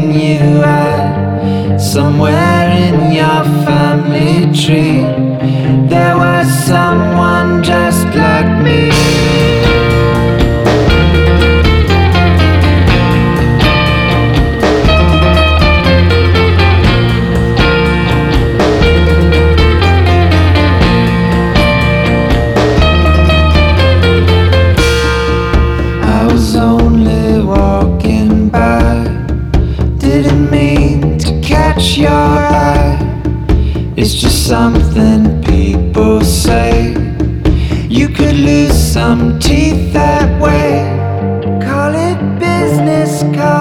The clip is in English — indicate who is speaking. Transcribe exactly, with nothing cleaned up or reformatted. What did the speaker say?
Speaker 1: seen you at somewhere in your family tree. There was someone just like me. I was only walking by, didn't mean to catch your eye. It's just something people say. You could lose some teeth that way. Call it business, call